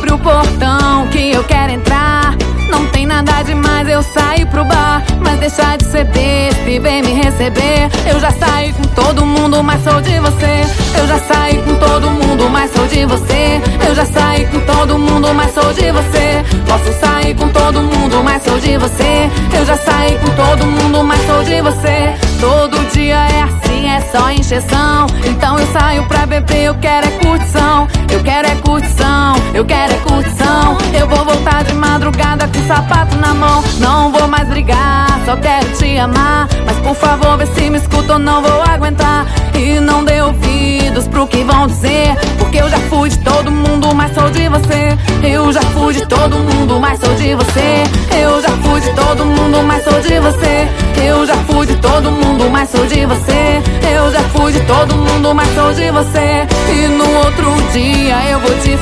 abre o portão que eu quero entrar. Não tem nada demais, eu saio pro bar, mas deixa de ser besta e vem me receber. Eu já saí com todo mundo, mas sou de você. Eu já saí com todo mundo, mas sou de você. Eu já saí com todo mundo, mas sou de você. Posso sair com todo mundo, mas sou de você. Eu já saí com todo mundo, mas sou de você. Todo dia é assim, é só encheção. Então eu saio pra beber, eu quero é curtição. Eu quero é curtição, eu quero é curtição. Eu vou voltar de madrugada com sapato na mão. Não vou mais brigar, só quero te amar. Mas por favor, vê se me escuta ou não vou aguentar. E não dê ouvidos pro que vão dizer, porque eu já fui de todo mundo, mas sou de você. Eu já fui de todo mundo, mas sou de você. Eu já fui de todo mundo, mas sou de você. Eu já fui de todo mundo, mas sou de você. Eu já fui de todo mundo, mas sou de você. E no outro dia eu vou te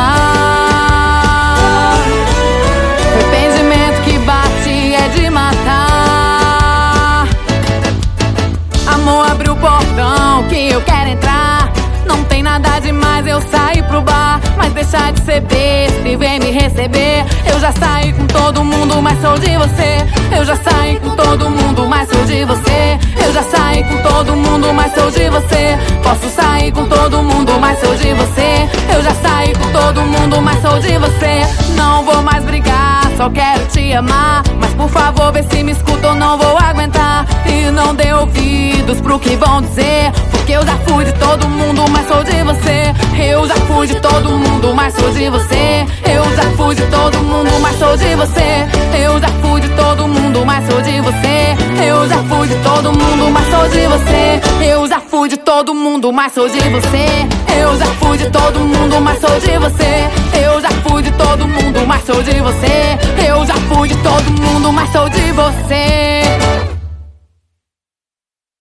falar. Arrependimento que bate é de matar. Amor, abre o portão que eu quero entrar. Não tem nada demais, eu saí pro bar, mas deixa de ser besta e vem me receber. Eu já saí com todo mundo, mas sou de você. Eu já saí com todo mundo, mas sou de você. Eu já saí com todo mundo, mas sou de você. Posso sair com todo mundo, mas sou de você. Eu já saí com todo mundo, mas sou de você. Não vou mais brigar, só quero te amar. Mas por favor, vê se me escuta ou não vou aguentar. E não dê ouvidos pro que vão dizer, porque eu já fui de todo mundo, mas sou de você. Eu já fui de todo mundo, mas sou de você. Eu já fui de todo mundo, mas sou de você. Eu já fui de todo mundo, mas sou de você. Eu já fui de todo mundo, mas sou de você. Eu já fui de todo mundo, mas sou de você. Eu já fui de todo mundo, mas sou de você. Eu já fui de todo mundo, mas